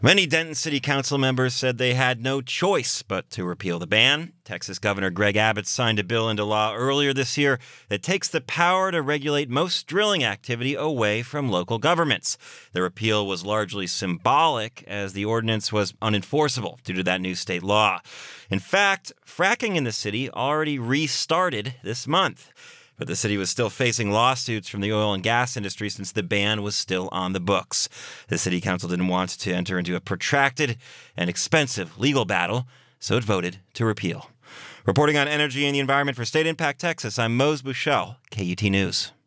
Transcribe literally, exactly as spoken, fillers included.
Many Denton City Council members said they had no choice but to repeal the ban. Texas Governor Greg Abbott signed a bill into law earlier this year that takes the power to regulate most drilling activity away from local governments. The repeal was largely symbolic, as the ordinance was unenforceable due to that new state law. In fact, fracking in the city already restarted this month. But the city was still facing lawsuits from the oil and gas industry since the ban was still on the books. The city council didn't want to enter into a protracted and expensive legal battle, so it voted to repeal. Reporting on energy and the environment for State Impact Texas, I'm Mose Buchel, K U T News.